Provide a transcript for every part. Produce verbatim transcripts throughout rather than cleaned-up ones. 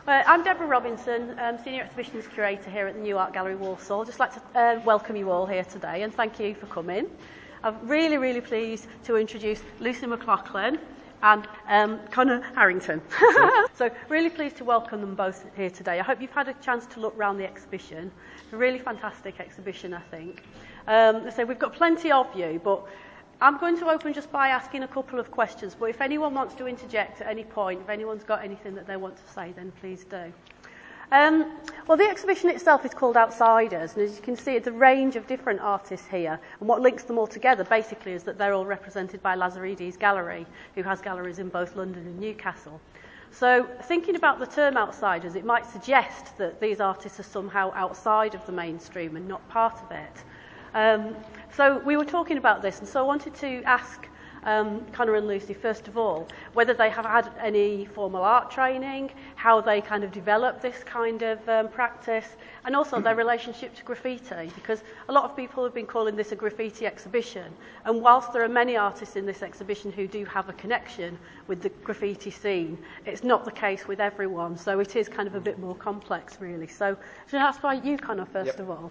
Uh, I'm Deborah Robinson, um, Senior Exhibitions Curator here at the New Art Gallery Walsall. I'd just like to uh, welcome you all here today and thank you for coming. I'm really, really pleased to introduce Lucy McLaughlin and um, Conor Harrington. So really pleased to welcome them both here today. I hope you've had a chance to look around the exhibition. It's a really fantastic exhibition, I think. Um, so we've got plenty of you, but I'm going to open just by asking a couple of questions, but if anyone wants to interject at any point, if anyone's got anything that they want to say, then please do. Um, well, the exhibition itself is called Outsiders, and as you can see, it's a range of different artists here, and what links them all together basically is that they're all represented by Lazaridis Gallery, who has galleries in both London and Newcastle. So thinking about the term outsiders, it might suggest that these artists are somehow outside of the mainstream and not part of it. Um, so we were talking about this, and so I wanted to ask um, Conor and Lucy, first of all, whether they have had any formal art training, how they kind of develop this kind of um, practice, and also their relationship to graffiti, because a lot of people have been calling this a graffiti exhibition, and whilst there are many artists in this exhibition who do have a connection with the graffiti scene, it's not the case with everyone, so it is kind of a bit more complex, really. So should I ask by you, Conor, first Yep. of all?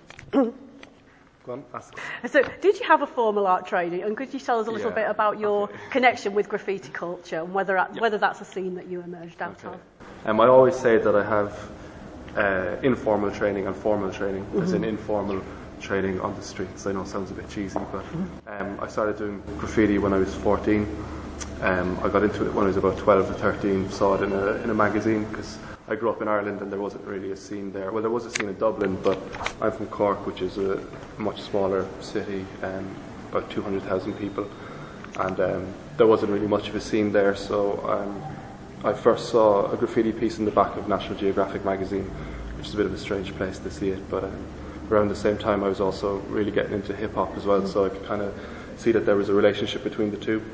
Go on, ask. So, did you have a formal art training, and could you tell us a little Yeah, bit about your okay. connection with graffiti culture and whether Yep. whether that's a scene that you emerged out Okay. of? Um, I always say that I have uh, informal training and formal training, mm-hmm. as in informal training on the streets. I know it sounds a bit cheesy, but um, I started doing graffiti when I was fourteen. Um, I got into it when I was about twelve or thirteen, saw it in a, in a magazine, because I grew up in Ireland and there wasn't really a scene there. Well, there was a scene in Dublin, but I'm from Cork, which is a much smaller city, um, about two hundred thousand people, and um, there wasn't really much of a scene there, so um, I first saw a graffiti piece in the back of National Geographic magazine, which is a bit of a strange place to see it, but um, around the same time I was also really getting into hip-hop as well, mm-hmm. so I could kind of see that there was a relationship between the two.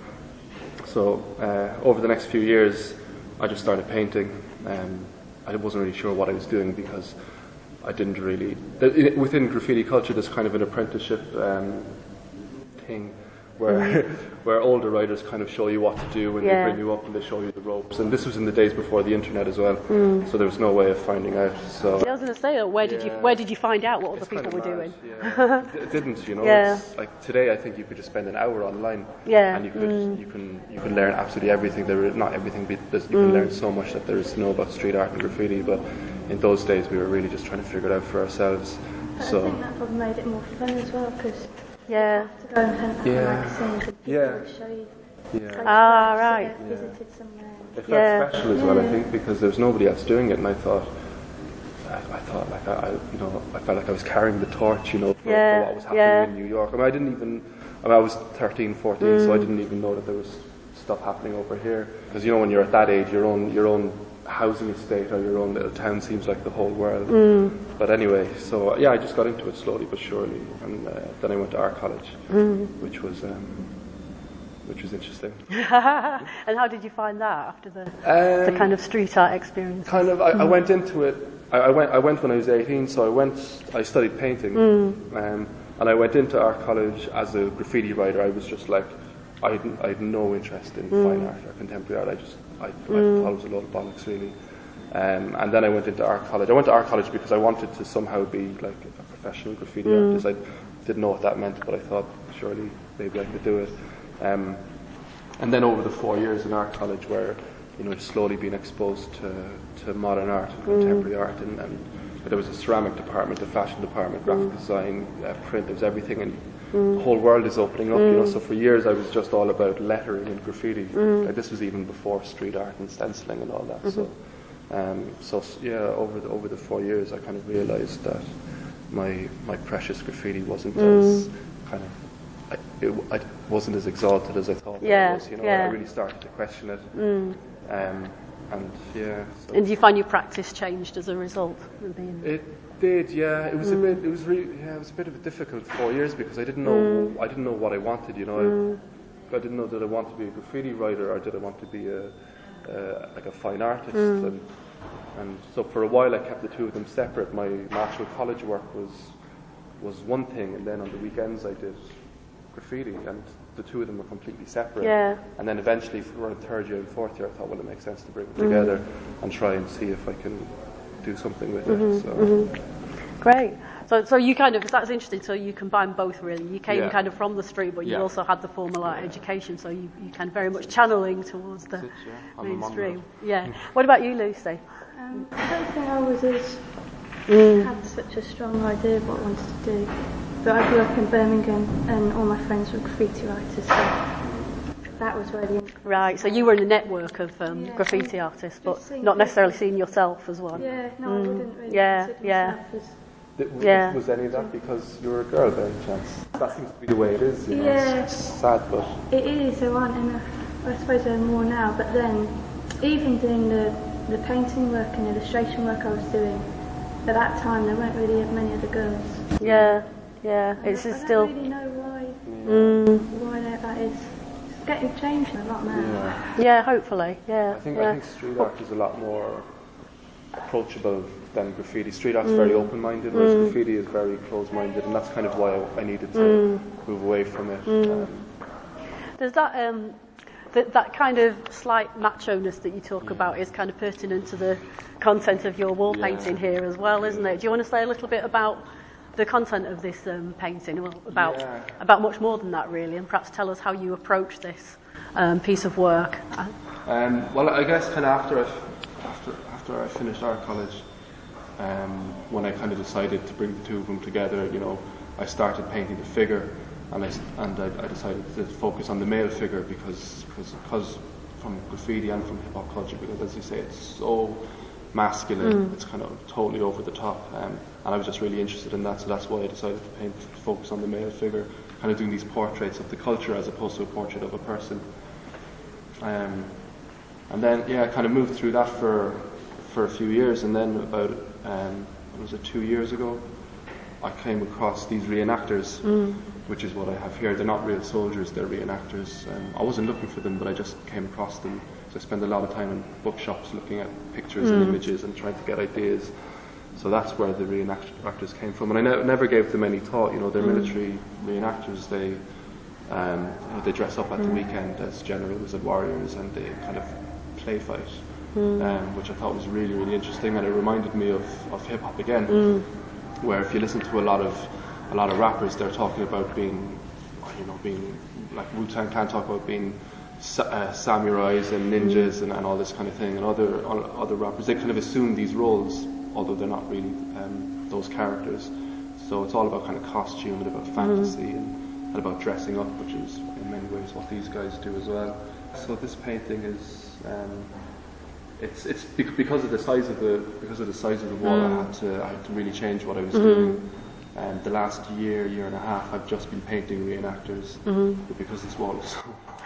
So uh, over the next few years I just started painting. Um, I wasn't really sure what I was doing because I didn't really... Within graffiti culture there's kind of an apprenticeship um, thing where where older writers kind of show you what to do and Yeah. they bring you up and they show you the ropes. And this was in the days before the internet as well, mm. so there was no way of finding out. So I was going to say, uh, where did yeah. you where did you find out what other It's people kind were of doing? mad, yeah. It didn't, you know. Yeah. It's like today, I think you could just spend an hour online, Yeah. and you could Mm. you can you can learn absolutely everything. There, is, not everything, but there's- you can Mm. learn so much that there is to know about street art and graffiti. But in those days, we were really just trying to figure it out for ourselves. But So I think that probably made it more fun as well, because Yeah. to go and hunt for Yeah. magazines and people Yeah. would show you yeah, Ah, photographs right. that they've visited somewhere. it felt Yeah. special as well. I Yeah. think because there was nobody else doing it, and I thought. I, I thought like I, I, you know, I felt like I was carrying the torch, you know, for, Yeah, for what was happening yeah. in New York. I mean, I didn't even, I mean, I was thirteen, fourteen, so I didn't even know that there was stuff happening over here. Because you know, when you're at that age, your own, your own housing estate or your own little town seems like the whole world. Mm. But anyway, so yeah, I just got into it slowly but surely, and uh, then I went to art college, Mm. which was, um, which was interesting. And how did you find that after the, the Um, kind of street art experience? Kind of, I, I went into it. I, I went. I went when I was eighteen, so I went. I studied painting, um, and I went into art college as a graffiti writer. I was just like, I had, I had no interest in fine art or contemporary art. I just, I, I thought it was a load of bollocks, really. Um, and then I went into art college. I went to art college because I wanted to somehow be like a professional graffiti artist. I didn't know what that meant, but I thought surely maybe I could do it. Um, and then over the four years in art college, where you know, slowly being exposed to, to modern art and contemporary art, and, and there was a ceramic department, a fashion department, graphic design, uh, print, there was everything, and the whole world is opening up, you know. So for years I was just all about lettering and graffiti. Like, this was even before street art and stenciling and all that. So, um, so yeah, over the, over the four years I kind of realised that my my precious graffiti wasn't as kind of, I, it, I wasn't as exalted as I thought Yeah, it was. You know, yeah. I really started to question it. Mm. Um, and yeah, so And do you find your practice changed as a result of being... it did. Yeah, it was a bit. It was really. Yeah, it was a bit of a difficult four years because I didn't know. I didn't know what I wanted. You know, I, I didn't know did I want to be a graffiti writer or did I want to be a uh, like a fine artist. And and so for a while I kept the two of them separate. My martial college work was was one thing, and then on the weekends I did graffiti, and the two of them were completely separate. Yeah. And then eventually, around third year and fourth year, I thought, well, it makes sense to bring them together Mm-hmm. and try and see if I can do something with Mm-hmm. it. So. Great. So, so you kind of, that's interesting, so you combine both really. You came Yeah. kind of from the street, but you Yeah. also had the formal art education, so you, you kind of very much channeling towards the That's it, yeah. I'm a mum mainstream. now. Yeah. What about you, Lucy? Um, I don't think I was as Mm. had such a strong idea of what I wanted to do. But I grew up in Birmingham and all my friends were graffiti writers, so that was where the Right, so you were in a network of um, Yeah. graffiti artists, but Just seeing not people. necessarily seeing yourself as one. yeah, no, I wouldn't really Mm. Yeah, consider yeah. myself as Th- was, Yeah. was any of that because you were a girl by any chance? That seems to be the way it is, you know. Yeah. It's sad, but it is, there aren't enough, I suppose there are more now, but then even doing the, the painting work and illustration work I was doing, at that time there weren't really many other girls. Yeah, yeah, I it's don't- just I still... don't really know why, Mm, why that, that is. It's getting changed a lot now. yeah. yeah, hopefully, yeah. I think yeah. I think street art is a lot more approachable than graffiti. Street art's very open-minded, whereas graffiti is very closed-minded, and that's kind of why I, I needed to move away from it. Um, There's that um, that that kind of slight macho-ness that you talk about is kind of pertinent to the content of your wall Yeah. painting here as well, isn't it? Do you want to say a little bit about the content of this um, painting, well, about Yeah. about much more than that really, and perhaps tell us how you approach this um, piece of work? Um, well, I guess kind of after I, after after I finished art college, um, when I kind of decided to bring the two of them together, you know, I started painting the figure, and I s- and I, I decided to focus on the male figure because because because from graffiti and from hip hop culture, because as you say, it's so masculine, it's kind of totally over the top, um, and I was just really interested in that, so that's why I decided to paint to focus on the male figure, kind of doing these portraits of the culture as opposed to a portrait of a person. Um, and then, yeah, I kind of moved through that for for a few years, and then about, um, what was it, two years ago, I came across these reenactors, which is what I have here. They're not real soldiers, they're reenactors. Um, I wasn't looking for them, but I just came across them. So I spend a lot of time in bookshops looking at pictures and images and trying to get ideas. So that's where the reenactors came from. And I ne- never gave them any thought, you know, they're military reenactors. They Um, you know, they dress up at the weekend as generals and warriors, and they kind of play fight, um, which I thought was really, really interesting, and it reminded me of, of hip hop again, where if you listen to a lot of a lot of rappers, they're talking about being, you know, being like Wu-Tang Clan talk about being sa- uh, samurais and ninjas and, and all this kind of thing, and other other rappers, they kind of assume these roles, although they're not really um, those characters. So it's all about kind of costume and about fantasy and. and about dressing up, which is in many ways what these guys do as well. So this painting is, um, it's it's bec- because of the size of the because of the size of the wall. Mm. I had to I had to really change what I was mm-hmm. doing. And the last year, year and a half, I've just been painting reenactors, mm-hmm. but because this wall is so.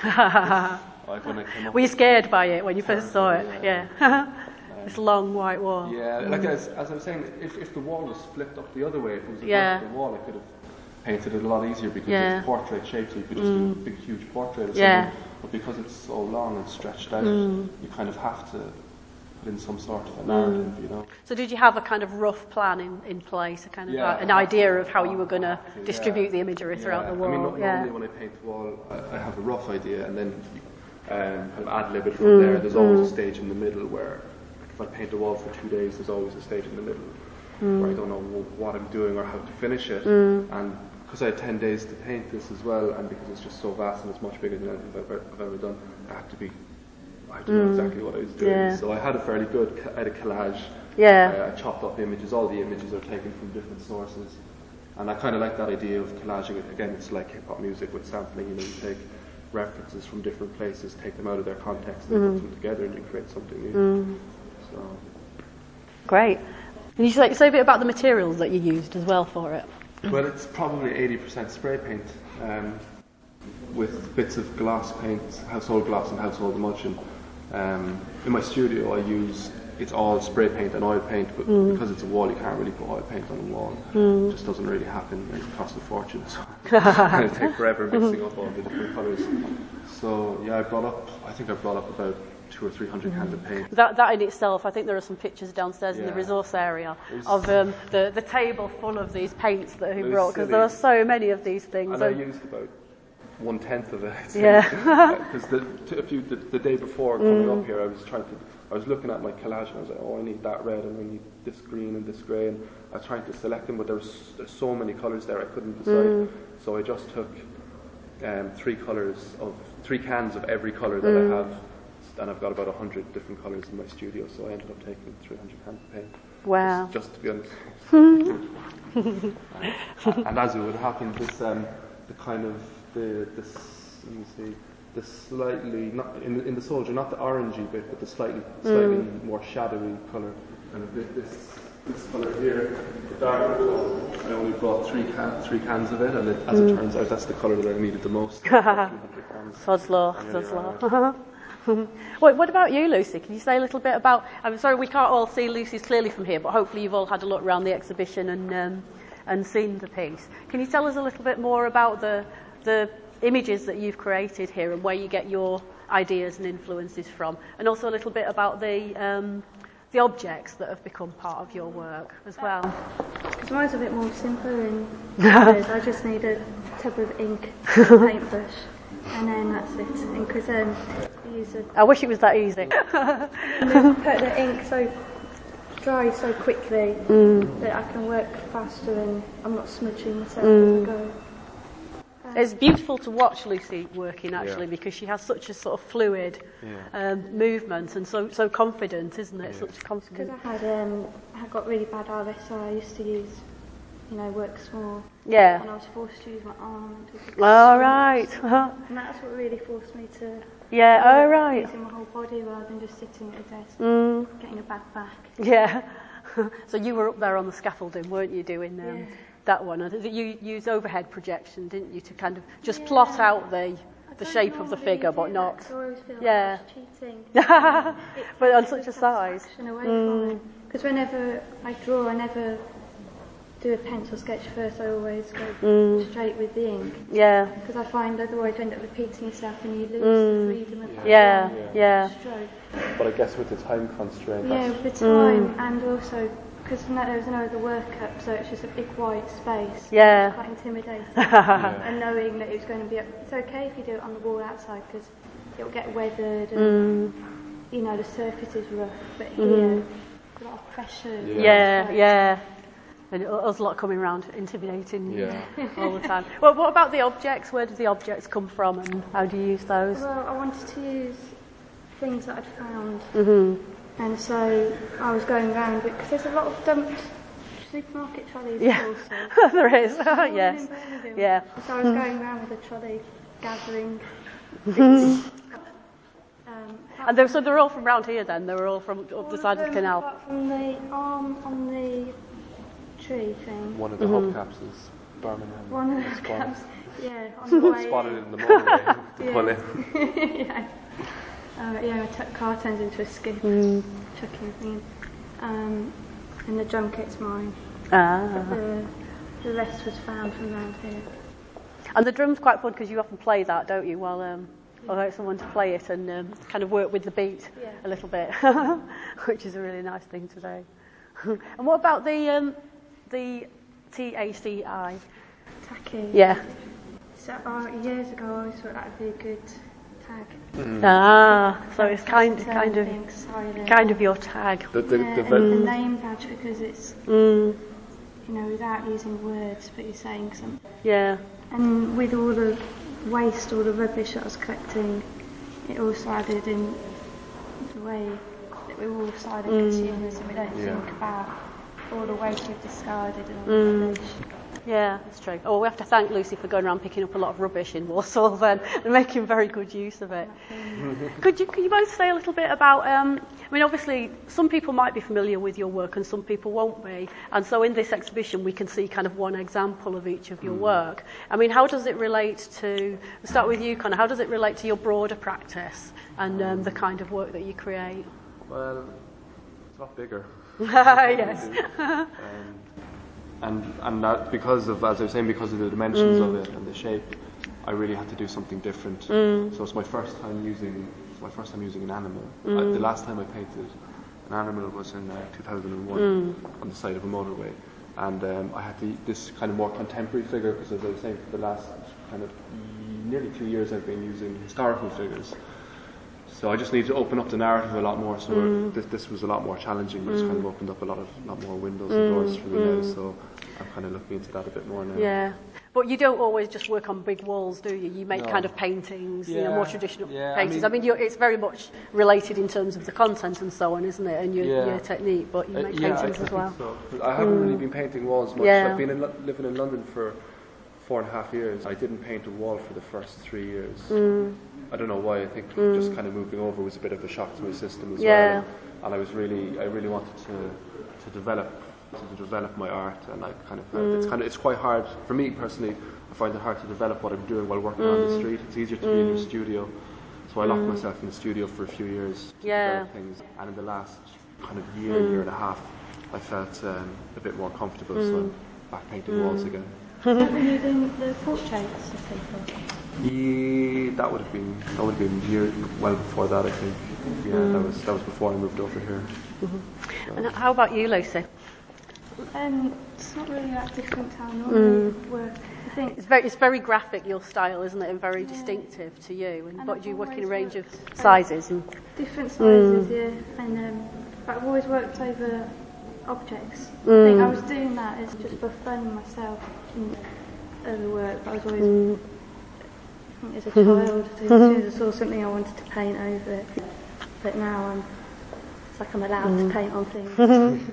like when I came up Were you scared by it when you first saw it? Yeah. yeah. This long white wall. Yeah, like as, as I was saying, if if the wall was flipped up the other way, if it was a yeah. vertical wall, I could have painted it a lot easier because yeah. it's portrait shaped, so you could just mm. do a big, huge portrait of yeah. someone. But because it's so long and stretched out, mm. you kind of have to put in some sort of a narrative, mm. you know. So did you have a kind of rough plan in, in place, a kind of yeah, uh, an idea of how you were going to distribute yeah. the imagery throughout yeah. the wall? I mean, no, yeah. normally when I paint the wall, I, I have a rough idea, and then um, kind of ad-lib it from mm. there. There's always mm. a stage in the middle where, if I paint a wall for two days, there's always a stage in the middle mm. where I don't know what I'm doing or how to finish it, mm. and because I had ten days to paint this as well, and because it's just so vast and it's much bigger than anything I've ever, I've ever done, I had to be, I had to know mm. exactly what I was doing. Yeah. So I had a fairly good, I had a collage. Yeah. I, I chopped up images. All the images are taken from different sources, and I kind of like that idea of collaging it. Again, it's like hip hop music with sampling. You know, you take references from different places, take them out of their context, and mm. put them together, and you create something new. Mm. So. Great. And you say, say a bit about the materials that you used as well for it. Well, it's probably eighty percent spray paint, um, with bits of gloss paint, household gloss and household emulsion. Um, in my studio, I use it's all spray paint and oil paint, but mm. because it's a wall, you can't really put oil paint on a wall. Mm. It just doesn't really happen, and it costs a fortune. So it'll take forever mixing up all the different colours. So yeah, I brought up. I think I brought up about two or three hundred mm. cans of paint. That, that in itself, I think there are some pictures downstairs yeah. in the resource area of um, the, the table full of these paints that he brought, because there are so many of these things. And, and I used about one tenth of it. Yeah. Because the, t- a few, the, the day before coming up here, I was trying to, I was looking at my collage and I was like, oh, I need that red and I need this green and this grey, and I was trying to select them, but there was there's so many colours there I couldn't decide. Mm. So I just took um, three colours of three cans of every colour that mm. I have, and I've got about a hundred different colours in my studio. So I ended up taking three hundred cans of paint. Wow. Just, just to be honest. And as it would happen, this um, the kind of the this let me see the slightly not in the, in the soldier, not the orangey bit, but the slightly slightly mm. more shadowy colour, and a bit this this colour here, the darker colour. I only brought three can three cans of it, and it, as mm. it turns out, that's the colour that I needed the most. Sod's law, sod's law. What, what about you, Lucy? Can you say a little bit about... I'm sorry we can't all see Lucy's clearly from here, but hopefully you've all had a look around the exhibition and um, and seen the piece. Can you tell us a little bit more about the the images that you've created here and where you get your ideas and influences from, and also a little bit about the um, the objects that have become part of your work as well? Because mine's a bit more simpler in colours. I just need a tub of ink, a paintbrush, and then that's it. And because um, I use a... I wish it was that easy. And then put the ink so dry so quickly mm. that I can work faster and I'm not smudging myself mm. as I go. Um, it's beautiful to watch Lucy working actually, yeah. because she has such a sort of fluid yeah. um, movement and so so confident, isn't it? Yeah. Such confident. Because I had um, I got really bad R S I. I used to use, you know, work small. Yeah. And I was forced to use my arm. Oh, right. And that's what really forced me to... Yeah, oh, right. Using my whole body rather than just sitting at a desk, mm. getting a bad back. Yeah. So you were up there on the scaffolding, weren't you, doing um, yeah. that one? And you used overhead projection, didn't you, to kind of just yeah. plot out the the shape of the figure, but not... That, I always feel yeah. like I was cheating. But on such a size. Because mm. whenever I draw, I never do a pencil sketch first. I always go mm. straight with the ink. Yeah. Because I find otherwise you end up repeating yourself and you lose mm. the freedom of that. Yeah, yeah. yeah. Stroke. But I guess with the time constraint... Yeah, with the time mm. and also... Because there was no other workup, so it's just a big white space. Yeah. It's quite intimidating. yeah. And knowing that it was going to be... Up, it's okay if you do it on the wall outside, because it'll get weathered and, mm. you know, the surface is rough. But here, mm. a lot of pressure. Yeah, yeah. yeah. And us lot coming around intimidating yeah. all the time. Well, what about the objects? Where do the objects come from and how do you use those? Well, I wanted to use things that I'd found. Mm-hmm. And so I was going around, because there's a lot of dumped supermarket trolleys yeah. also. There is, yes. Yeah. So I was going around with a trolley gathering things. um, and they're, so they're all from round here then? They were all from up the side of the canal? Apart from the arm on the tree thing. One of the mm-hmm. hubcaps is Birmingham. One of the hubcaps, yeah. On the way spotted it in the motorway to yeah. pull in. yeah. Uh, yeah, my t- car turns into a skip, mm. chucking everything in. Um, and the drum kit's mine. Ah. But the, the rest was found from around here. And the drum's quite fun because you often play that, don't you, while um, although someone to play it and um, kind of work with the beat yeah. a little bit, which is a really nice thing to do. And what about the um, the T A C I? Tacky. Yeah. So uh, years ago I always thought that would be a good tag. Mm. Ah, so it's kind of, kind of, kind of your tag. The, the, yeah, the, the, and the name badge, because it's, mm. you know, without using words, but you're saying something. Yeah. And with all the waste, all the rubbish that I was collecting, it also added in the way that we're all silent mm. consumers and we don't yeah. think about all the waste we've discarded and all mm. the rubbish. Yeah, that's true. Oh, we have to thank Lucy for going around picking up a lot of rubbish in Walsall then and making very good use of it. could you could you both say a little bit about, um, I mean, obviously some people might be familiar with your work and some people won't be. And so in this exhibition we can see kind of one example of each of your work. I mean, how does it relate to, we'll start with you, Connor, how does it relate to your broader practice and um, the kind of work that you create? Well, it's a lot bigger. Yes. um, And and that because of, as I was saying, because of the dimensions mm. of it and the shape, I really had to do something different. Mm. So it's my first time using it's my first time using an animal. Mm. I, the last time I painted an animal was in uh, two thousand one mm. on the side of a motorway, and um, I had to, this kind of more contemporary figure because, as I was saying, for the last kind of nearly two years I've been using historical figures. So I just need to open up the narrative a lot more. So mm. this, this was a lot more challenging, but mm. it's kind of opened up a lot of lot more windows mm. and doors for me mm. now. So I'm kind of looking into that a bit more now. Yeah, but you don't always just work on big walls, do you? You make no. kind of paintings, yeah. you know, more traditional yeah, paintings. I mean, I mean you're, it's very much related in terms of the content and so on, isn't it? And your, yeah. your technique, but you make uh, yeah, paintings I, I as well. So. I haven't mm. really been painting walls much. Yeah. I've been in, living in London for four and a half years. I didn't paint a wall for the first three years. Mm. I don't know why. I think mm. just kind of moving over was a bit of a shock to my system as yeah. well. And I was really, I really wanted to to develop to develop my art, and I kind of felt mm. it's kind of it's quite hard for me personally. I find it hard to develop what I'm doing while working mm. on the street. It's easier to mm. be in your studio, so I locked mm. myself in the studio for a few years to yeah. develop things. And in the last kind of year, mm. year and a half, I felt um, a bit more comfortable. Mm. So I'm back painting mm. walls again. Have you doing the portraits of people? Yeah, that would have been that would have been year well before that, I think. Yeah, mm. that was that was before I moved over here. Mm-hmm. So. And how about you, Lucy? Um, it's not really that different how I normally mm. work. I think it's very it's very graphic, your style, isn't it, and very yeah. distinctive to you. And, and but do you work in a range of sizes and different sizes, mm. yeah. And um, but I've always worked over objects. Mm. I think I was doing that as just for fun myself in other work. But I was always. Mm. As a child, as soon as I saw something I wanted to paint over it, but now I'm, it's like I'm allowed mm. to paint on things.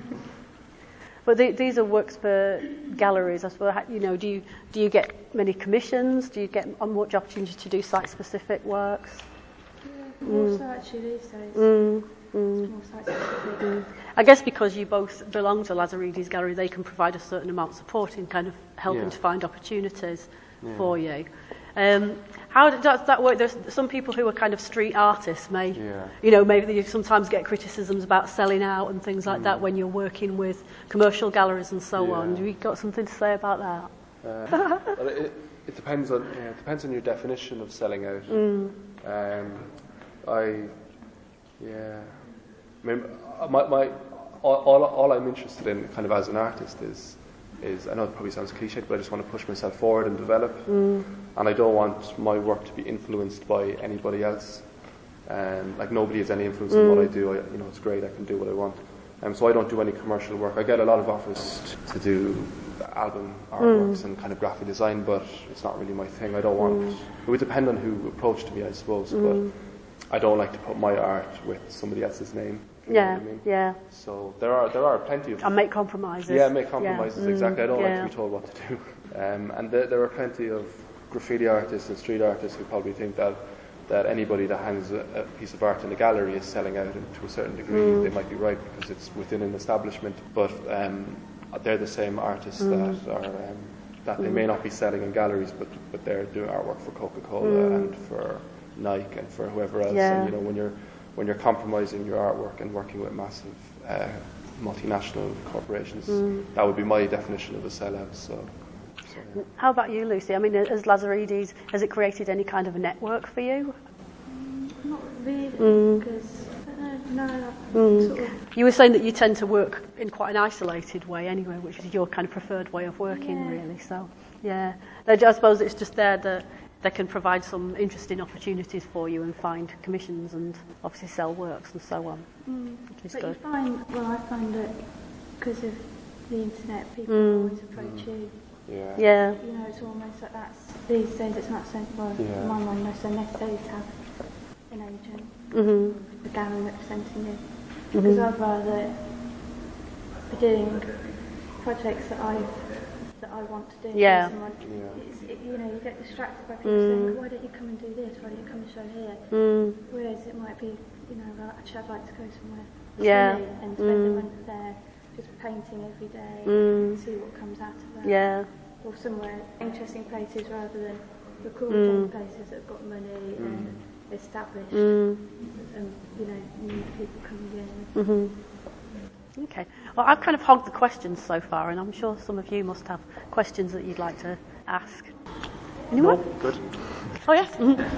But the, these are works for galleries, I suppose. You know, do you do you get many commissions? Do you get much opportunity to do site-specific works? Yeah, more mm. so actually these days. Mm. Mm. More site-specific. Mm. I guess because you both belong to Lazaridis Gallery, they can provide a certain amount of support in kind of helping yeah. to find opportunities yeah. for you. Um, how does that work? There's some people who are kind of street artists may, yeah. you know, maybe you sometimes get criticisms about selling out and things like mm. that when you're working with commercial galleries and so yeah. on. Have you got something to say about that? Uh, well, it, it depends on yeah, it depends on your definition of selling out. Mm. Um, I, yeah, I mean, my, my all, all, all I'm interested in, kind of as an artist, is. Is, I know it probably sounds cliched, but I just want to push myself forward and develop. Mm. And I don't want my work to be influenced by anybody else. Um, like nobody has any influence mm. on what I do. I, you know, it's great. I can do what I want. Um, so I don't do any commercial work. I get a lot of offers to do album artworks mm. and kind of graphic design, but it's not really my thing. I don't want. Mm. It would depend on who approached me, I suppose. Mm. But I don't like to put my art with somebody else's name. You yeah, know what I mean? yeah. So there are there are plenty of and make compromises. Yeah, make compromises. Yeah. Exactly. I don't yeah. like to be told what to do. Um, and there, there are plenty of graffiti artists and street artists who probably think that that anybody that hangs a, a piece of art in a gallery is selling out to a certain degree. Mm. They might be right because it's within an establishment, but um, they're the same artists mm. that are um, that mm. they may not be selling in galleries, but but they're doing artwork for Coca-Cola mm. and for Nike and for whoever else. Yeah. And you know, when you're when you're compromising your artwork and working with massive uh, multinational corporations, mm. that would be my definition of a sellout. So, so yeah. How about you, Lucy? I mean, as Lazaridis, has it created any kind of a network for you? Mm, not really, mm. because I don't know, no, mm. sort of. You were saying that you tend to work in quite an isolated way anyway, which is your kind of preferred way of working, yeah. really. So, yeah, I suppose it's just there that they can provide some interesting opportunities for you and find commissions and obviously sell works and so on. Mm. Which is but good. you find, well, I find that because of the internet, people Mm. always approach you. Yeah. Yeah. You know, it's almost like that's, these days it's not so, well, Yeah. my mind, no so necessary to have an agent, Mm-hmm. a gallery representing you. Mm-hmm. Because I'd rather be doing projects that I that I want to do. Yeah. Someone, Yeah. it's, it, you know, you get distracted by people Mm. saying, why don't you come and do this? Why don't you come and show here? Mm. Whereas it might be, you know, well, actually I'd like to go somewhere Yeah. sunny and spend Mm. a month there, just painting every day, Mm. and see what comes out of that. Yeah. Or somewhere interesting places rather than recording Mm. places that have got money and established, Mm. and you know, new people coming in. Mm-hmm. Okay. Well, I've kind of hogged the questions so far, and I'm sure some of you must have questions that you'd like to ask. Anyone? No, good. Oh, yes.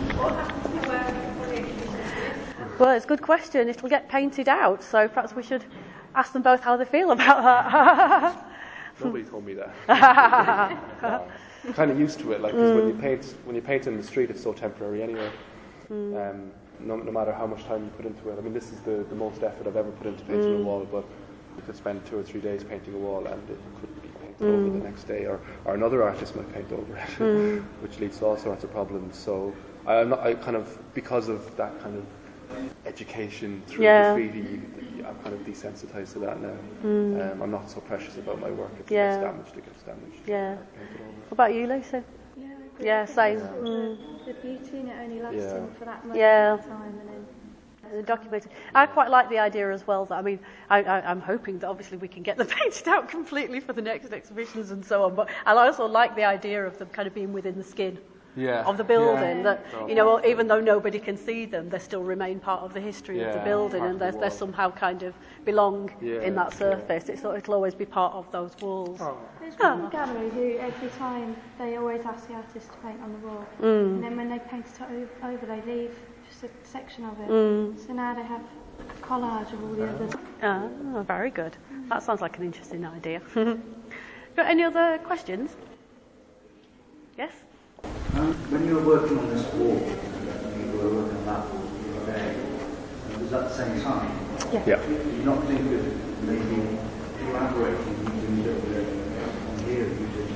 Well, it's a good question. It'll get painted out, so perhaps we should ask them both how they feel about that. Nobody told me that. kind of used to it. Like, 'cause mm. when you paint, when you paint in the street, it's so temporary anyway. Mm. Um, no, no matter how much time you put into it. I mean, this is the, the most effort I've ever put into painting mm. a wall, but you could spend two or three days painting a wall, and it could be painted mm. over the next day, or, or another artist might paint over it, mm. which leads to all sorts of problems. So I'm not, I kind of, because of that kind of education through yeah. graffiti, I'm kind of desensitized to that now. Mm. Um, I'm not so precious about my work. If yeah. it gets damaged, it gets damaged. Yeah. What about you, Lucy? Yeah, yeah same. Yeah. Mm. The beauty in it only lasting yeah. for that much yeah. time, and then. Documented. I quite like the idea as well that, I mean, I, I, I'm hoping that obviously we can get them painted out completely for the next exhibitions and so on, but I also like the idea of them kind of being within the skin yeah. of the building, yeah. that, oh, you know, even though nobody can see them, they still remain part of the history yeah, of the building, and they the somehow kind of belong yeah, in that surface. Yeah. It's, it'll always be part of those walls. Oh. There's one oh. gallery who, every time, they always ask the artist to paint on the wall, mm. and then when they paint it over, they leave just a section of it. Mm. So now they have a collage of all the others. Oh, very good. That sounds like an interesting idea. Got any other questions? Yes? Um, when you were working on this wall, you were working on that wall the other day, was that the same time? Yeah. yeah. Did you not think of maybe collaborating using it on here?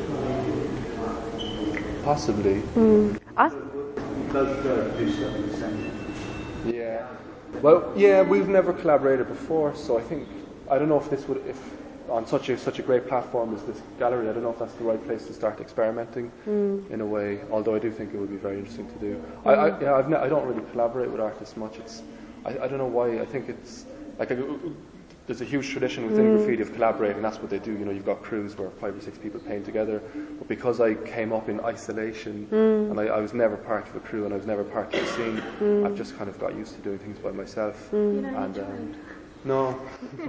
Possibly. Mm. I You both uh, do stuff at the same time. Yeah. Well, yeah, we've never collaborated before, so I think, I don't know if this would, if on such a such a great platform as this gallery, I don't know if that's the right place to start experimenting mm. in a way. Although I do think it would be very interesting to do. Mm. I, I yeah, I've ne- I don't really collaborate with artists much. It's I, I don't know why. I think it's like a, there's a huge tradition within mm. graffiti of collaborating. That's what they do. You know, you've got crews where five or six people paint together. But because I came up in isolation mm. and I, I was never part of a crew and I was never part of the scene, mm. I've just kind of got used to doing things by myself. Mm. You know, and um, no.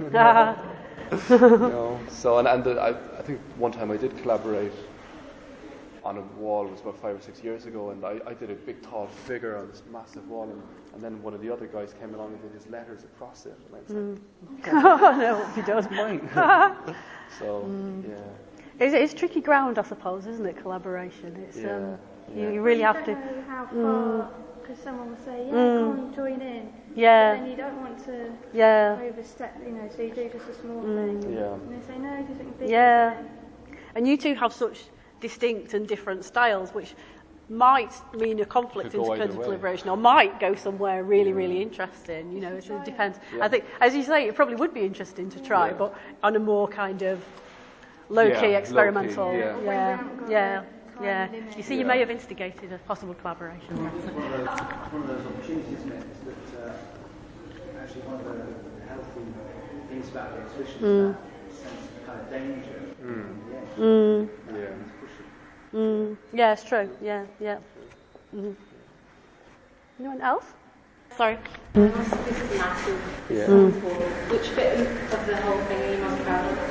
no. So and and uh, I I think one time I did collaborate on a wall. It was about five or six years ago, and I, I did a big tall figure on this massive wall, and, and then one of the other guys came along and did his letters across it, and I was mm. like, oh, no, he does mine. So mm. yeah, it's, it's tricky ground, I suppose, isn't it? Collaboration. It's yeah, um, yeah. You, you really you have to. Know how far, mm. because someone will say, yeah, Mm. go on, join in. Yeah. But then you don't want to Yeah. overstep, you know, so you do just a small Mm. thing. Yeah. And they say, no, do something big. Yeah. And you two have such distinct and different styles, which might mean a conflict Could in go terms either of way. collaboration, or might go somewhere really, Yeah. really interesting. You know, it Try it. depends. Yeah. I think, as you say, it probably would be interesting to try, Yeah. but on a more kind of low-key, Yeah, experimental. low-key, yeah. yeah, When we haven't got yeah. a yeah. time limit. You see, you Yeah. may have instigated a possible collaboration. One of those, one of those opportunities, isn't it? Is that uh, actually one of the healthy things about the exhibition Mm. is that sense of kind of danger. Mm. Yeah. Mm. Yeah. Mm. Yeah, it's true. Yeah, yeah. Mm-hmm. Anyone else? Sorry. This is massive. Yeah. Mm. Which bit of the whole thing are you most proud of?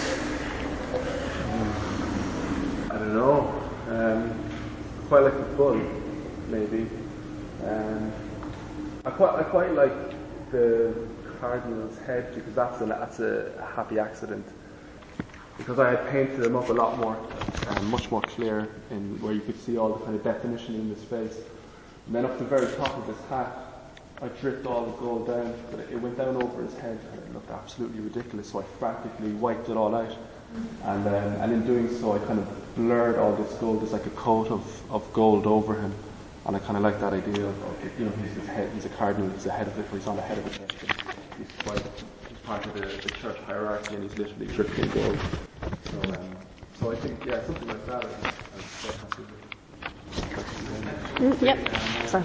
I don't know. Um, quite like the bull, maybe. Um, I quite I quite like the cardinal's head because that's a that's a happy accident. Because I had painted him up a lot more, um, much more clear, in where you could see all the kind of definition in his face. And then up the very top of his hat, I dripped all the gold down, but it went down over his head, and it looked absolutely ridiculous. So I frantically wiped it all out, and um, and in doing so, I kind of blurred all this gold. There's like a coat of, of gold over him, and I kind of like that idea of, of you know, he's his head, he's a cardinal, he's the head of it, he's on the head of the church. He's quite he's part of the, the church hierarchy, and he's literally dripped in gold. So, um, so I think, yeah, something like that. I, I'm quite happy with. Mm, yep. Sorry.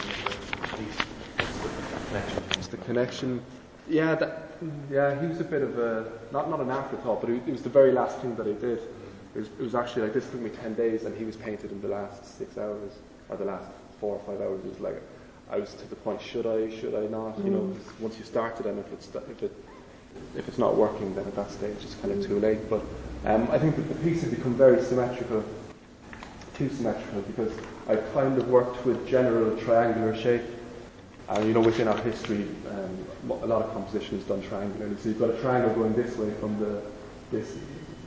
It's the connection. Yeah, that, yeah, he was a bit of a not not an afterthought, but it, it was the very last thing that I did. It was, it was actually like this took me ten days, and he was painted in the last six hours or the last four or five hours. It was like I was to the point: should I? Should I not? Mm. You know, 'cause once you started, and if it's if it if it's not working, then at that stage it's kind of too late. But um, I think that the piece has become very symmetrical, too symmetrical, because I kind of worked with general triangular shape. And you know, within our history, um, a lot of composition is done triangularly. So you've got a triangle going this way from the this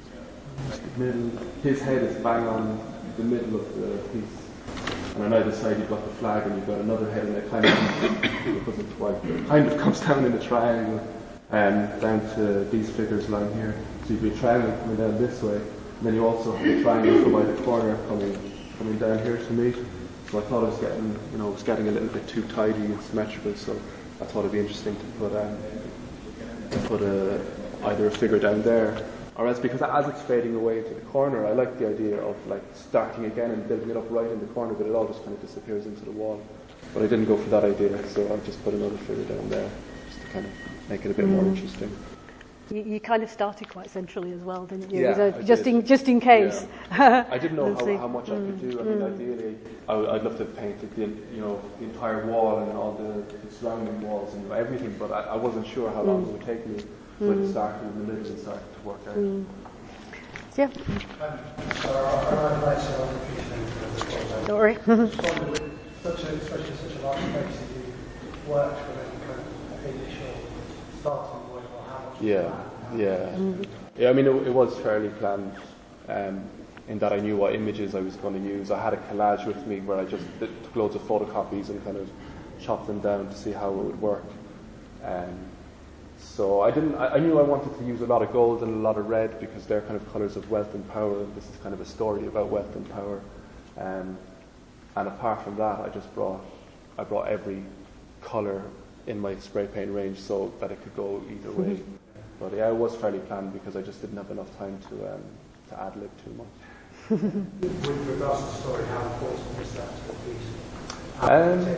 the middle. His head is bang on the middle of the piece. And on either side you've got the flag and you've got another head, and it kind of it doesn't quite, but it kind of comes down in a triangle um, down to these figures lying here. So you've got a triangle coming down this way, and then you also have a triangle from either corner coming coming down here to meet. So I thought I was getting, you know, it was getting a little bit too tidy and symmetrical. So I thought it'd be interesting to put um, to put a, either a figure down there, or else, because as it's fading away into the corner, I like the idea of like starting again and building it up right in the corner, but it all just kind of disappears into the wall. But I didn't go for that idea, so I've just put another figure down there just to kind of make it a bit mm. more interesting. You, you kind of started quite centrally as well, didn't you? Yeah, so I just did. in just in case. Yeah. I didn't know how, see. how much mm. I could do. I mean, mm. ideally, I, I'd love to have painted the, you know, the entire wall and all the, the surrounding walls and everything, but I, I wasn't sure how long mm. it would take me. So mm. I just started in the middle and started to work out. Mm. Yeah. Um, so I would like to say I'm appreciating Don't worry. Such a, especially such a large space that you worked with any kind of initial starting point or how much Yeah, yeah. Mm. Yeah, I mean, it, it was fairly planned um, in that I knew what images I was going to use. I had a collage with me where I just did, took loads of photocopies and kind of chopped them down to see how it would work. Um, so I didn't. I, I knew I wanted to use a lot of gold and a lot of red because they're kind of colours of wealth and power. And this is kind of a story about wealth and power. Um, and apart from that, I just brought I brought every colour in my spray paint range so that it could go either way. But yeah, it was fairly planned because I just didn't have enough time to um, to ad lib too much. With regards to the story, how important is that to the piece? Um,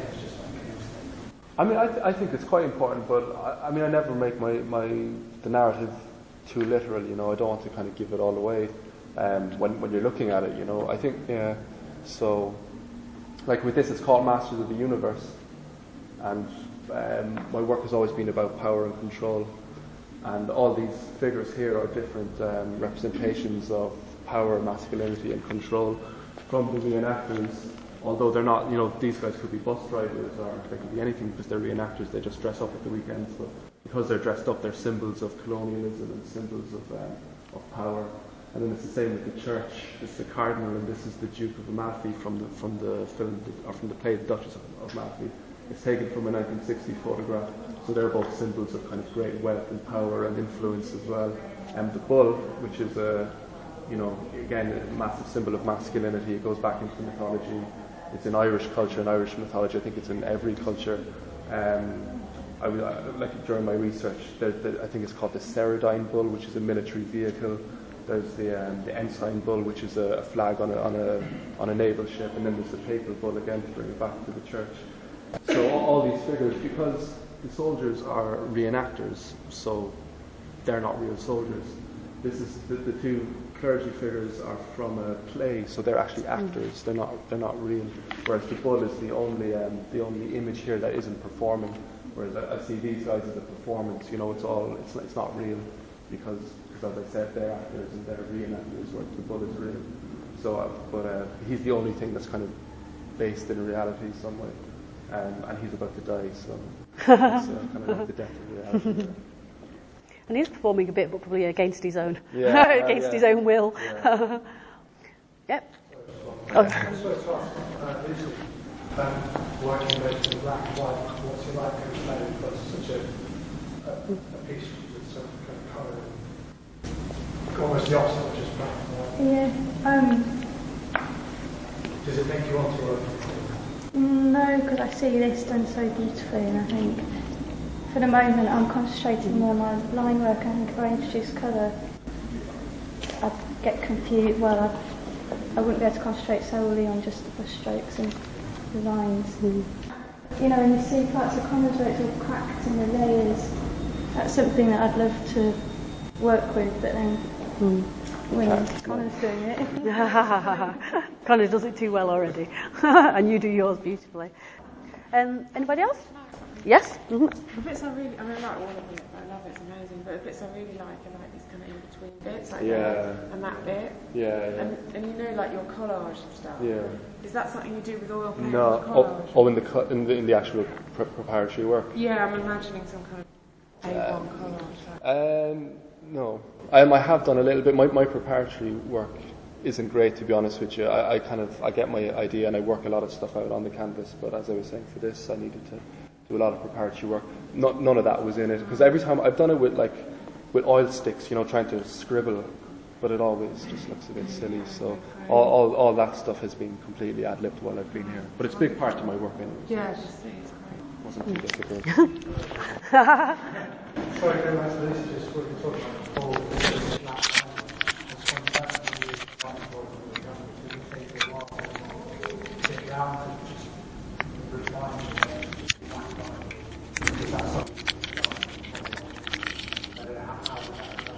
I mean, I, th- I think it's quite important, but I, I mean, I never make my, my the narrative too literal. You know, I don't want to kind of give it all away um, when when you're looking at it. You know, I think yeah. So, like with this, it's called Masters of the Universe, and um, my work has always been about power and control. And all these figures here are different um, representations of power, masculinity, and control from the reenactors. Although they're not, you know, these guys could be bus drivers or they could be anything because they're reenactors. They just dress up at the weekends, but because they're dressed up, they're symbols of colonialism and symbols of um, of power. And then it's the same with the church. It's the cardinal, and this is the Duke of Amalfi from the from the film or from the play The Duchess of, of Amalfi. It's taken from a nineteen sixty photograph. So they're both symbols of kind of great wealth and power and influence as well. And the bull, which is a, you know, again a massive symbol of masculinity. It goes back into mythology. It's in Irish culture and Irish mythology. I think it's in every culture. Um, I was uh, like during my research, there, there, I think it's called the Ceridine bull, which is a military vehicle. There's the um, the ensign bull, which is a, a flag on a on a on a naval ship, and then there's the papal bull again to bring it back to the church. So all, all these figures, because the soldiers are reenactors, so they're not real soldiers. This is the, the two clergy figures are from a play, so they're actually actors. They're not they're not real. Whereas the bull is the only um, the only image here that isn't performing. Whereas I, I see these guys as a performance. You know, it's all it's it's not real because, because as I said, they're actors and they're reenactors. Whereas the bull is real. So, uh, but uh, he's the only thing that's kind of based in reality some way, um, and he's about to die. So it's uh, kind of like the death of reality. And he's performing a bit, but probably against his own, yeah, against uh, yeah. his own will. Yeah. Yep. Oh. I just wanted to ask, uh, Lucy, um, working with the black and white, what's it like to play with such a, a, a piece with some kind of colour, almost the opposite, which is black and white? Yeah. Um, Does it make you want to work with it? no, because I see this done so beautifully, and I think for the moment I'm concentrating more on my line work. I think if I introduce colour, I'd get confused. Well, I'd, I wouldn't be able to concentrate solely on just the brush strokes and the lines. Mm. You know, and you see parts of Connor's where it's all cracked and the layers. That's something that I'd love to work with, but then mm. when yeah. Connor's doing it. Connor does it too well already, and you do yours beautifully. Um, anybody else? Yes? Mm-hmm. The bits I really, I mean, I like all of it, I love it, it's amazing, but the bits I really like are like these kind of in-between bits, like yeah. that and that bit. Yeah, yeah. And, and you know, like your collage and stuff. Yeah. Is that something you do with oil paint? No. Collage? Oh, oh, in the cu- in the in the actual pre- preparatory work. Yeah, I'm imagining some kind of A one um, collage. Like. Um, No. Um, I have done a little bit. My, my preparatory work isn't great, to be honest with you. I, I kind of I get my idea and I work a lot of stuff out on the canvas, but as I was saying, for this I needed to do a lot of preparatory work. Not, none of that was in it, because every time I've done it with like with oil sticks, you know, trying to scribble, but it always just looks a bit silly. So all, all, all that stuff has been completely ad-libbed while I've been here. But it's a big part of my work anyway. Yeah, just see, it's great. It wasn't too difficult. Sorry, going back to this, just what you're talking about before, this last time, this concept of the whiteboard and the government, did it take a while to get down to just refine it, black line? Is that something you start? I don't know how, how would that happen?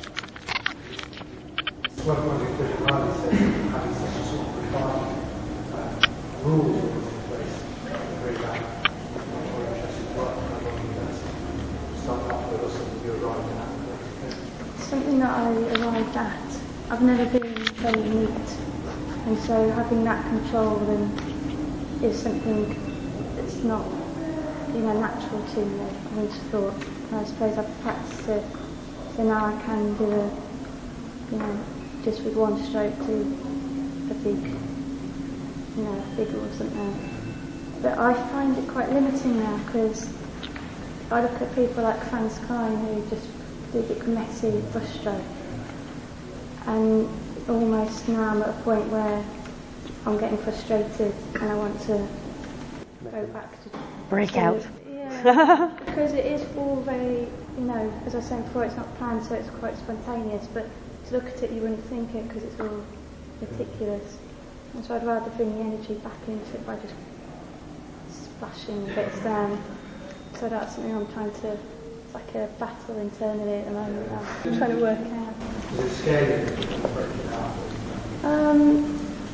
One point you put it right, is having such a sort of refined uh, rules in place, very bad, more interesting work, I don't think that's start off with or something you arrived at. Something that I arrived at. I've never been very neat, and so having that control then is something that's not, you know, natural to me. I just thought, and I suppose I've practiced it, so now I can do a, you know, just with one stroke do a big, you know, figure or something. But I find it quite limiting now, because I look at people like Franz Klein who just do a big messy brushstroke, and almost now I'm at a point where I'm getting frustrated and I want to go back to break so, out. Yeah, because it is all very, you know, as I was saying before, it's not planned, so it's quite spontaneous. But to look at it, you wouldn't think it because it's all meticulous. And so I'd rather bring the energy back into it by just splashing bits down. So that's something I'm trying to, it's like a battle internally at the moment. I'm trying to work out. Is it scary to break it out? Um,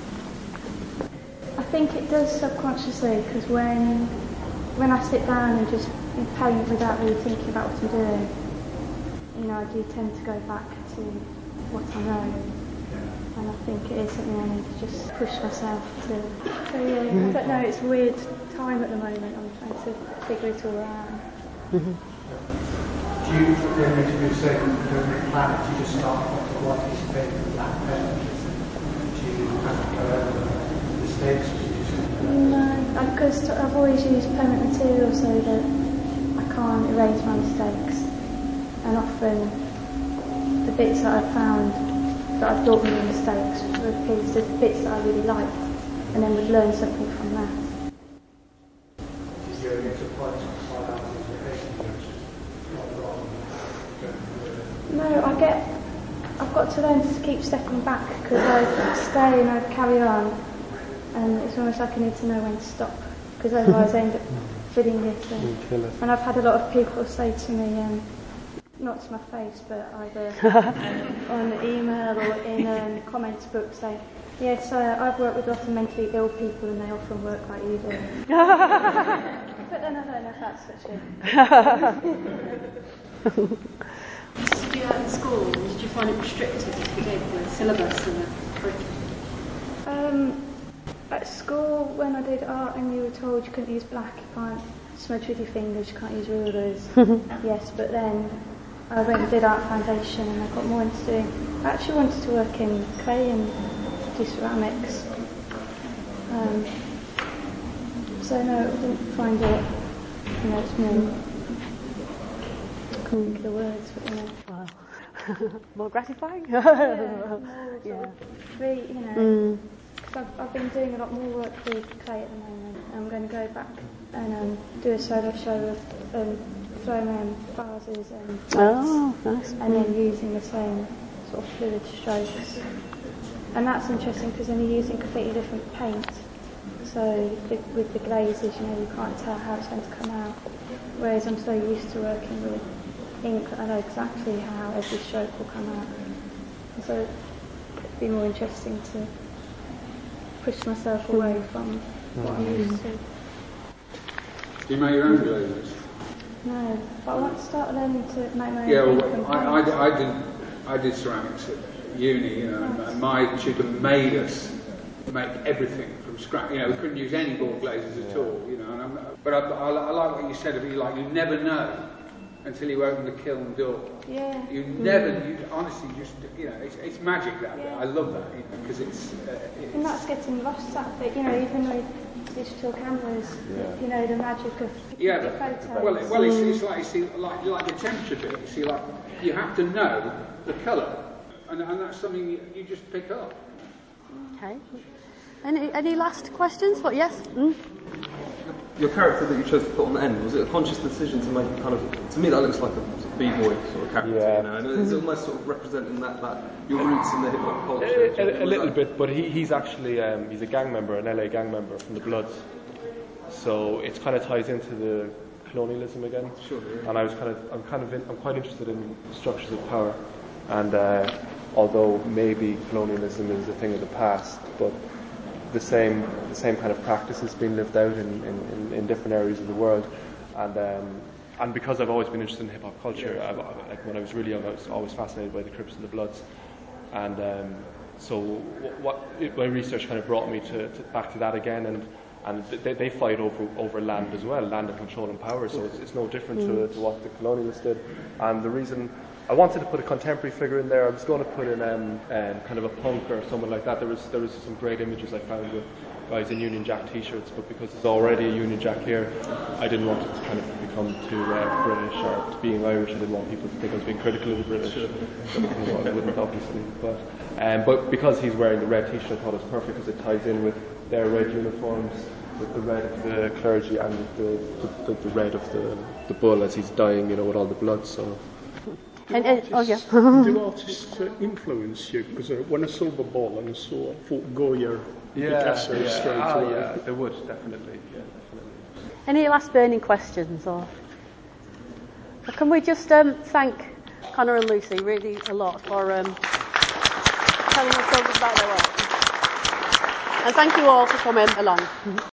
I think it does subconsciously, because when when I sit down and just paint without really thinking about what I'm doing, you know, I do tend to go back to what I know. And I think it is something I need to just push myself to. So yeah, I don't know, it's a weird time at the moment. I'm trying to figure it all out. Mm-hmm. Do you, in the interview, say that you don't make plans, you just start off with one piece of paper with black pen? Do you have uh, mistakes? No, because I've always used permanent material so that I can't erase my mistakes. And often the bits that I've found that I thought were mistakes were pieces of bits that I really liked, and then would learn something from that. Is there any surprise slide out of the patient which is not wrong? No, I get, I've got to learn to keep stepping back, because I stay and I carry on, and it's almost like I need to know when to stop, because otherwise I end up filling it in. And I've had a lot of people say to me, um, not to my face, but either on email or in um, comments book saying, yes, uh, I've worked with a lot of mentally ill people and they often work like you do. But then I don't know if that's such a... Did you do that in school? Did you find it restricted if you did the syllabus and the curriculum? Um, at school, when I did art and you were told you couldn't use black, you can't smudge with your fingers, you can't use rulers. Yes, but then I went and did art foundation and I got more into doing... I actually wanted to work in clay and do ceramics. Um, so no, I didn't find it, you know, it's more... I can't think of the words, but you know... Wow. More gratifying? Yeah, more yeah. Free, you know... Mm. I've, I've been doing a lot more work with clay at the moment. I'm going to go back and um, do a solo show of um, throwing around vases and plates, Oh, nice. and then using the same sort of fluid strokes. And that's interesting because then you're using completely different paint. So the, with the glazes, you know, you can't tell how it's going to come out. Whereas I'm so used to working with ink that I know exactly how every stroke will come out. And so it'd be more interesting to push myself away from what I'm used to. Do you make your own glazes? No, but I want to start learning to make my own Yeah, ink well, and I, I, paint. I did I did ceramics at uni, you know, and my tutor made us make everything from scratch. You know, we couldn't use any ball glazes at all, you know. And I'm, but I, I, I like what you said of you, like you never know until you open the kiln door. Yeah. You never, you honestly just, you know, it's, it's magic that bit. Yeah. I love that, you know, because it's, uh, it's... And that's getting lost, that bit, you know, even with digital cameras, Yeah. you know, the magic of Yeah, the but, photos. well, it, well it's, it's like, you see, like, like the temperature bit, you see, like, you have to know the colour, and, and that's something you, you just pick up. Okay. Any, any last questions? What? Yes? Mm? Your character that you chose to put on the end, was it a conscious decision to make it kind of, to me that looks like a sort of b-boy sort of character, Yeah. you know, and it's almost sort of representing that, that your roots in the hip-hop culture. A, a, a little bit, but he, he's actually um, he's a gang member, an L A gang member from the Bloods. So it kind of ties into the colonialism again. Sure. Yeah. And I was kind of I'm kind of in, I'm quite interested in structures of power, and uh, although maybe colonialism is a thing of the past, but the same the same kind of practice is being lived out in, in, in different areas of the world, and um, and because I've always been interested in hip hop culture, I've, like when I was really young, I was always fascinated by the Crips and the Bloods, and um, so what, what it, my research kind of brought me to, to back to that again, and and they, they fight over over land as well, land and control and power. So it's, it's no different to, to what the colonialists did, and the reason. I wanted to put a contemporary figure in there. I was going to put in um, um, kind of a punk or someone like that. There was there was some great images I found with guys in Union Jack T-shirts, but because there's already a Union Jack here, I didn't want it to kind of become too uh, British or being Irish. I didn't want people to think I was being critical of the British. Well, I wouldn't obviously, but um, but because he's wearing the red T-shirt, I thought it was perfect because it ties in with their red uniforms, with the red of the clergy and with the, the, the, the red of the, the bull as he's dying, you know, with all the blood. So. And, and, oh, yeah. Do artists uh, influence you? Because uh, when I saw the ball and saw, I thought Goya, Picasso yeah. straight Ah, away. yeah, they would, definitely. Yeah, definitely. Any last burning questions? Or, or can we just um, thank Conor and Lucy really a lot for um, telling us all about their work. And thank you all for coming along.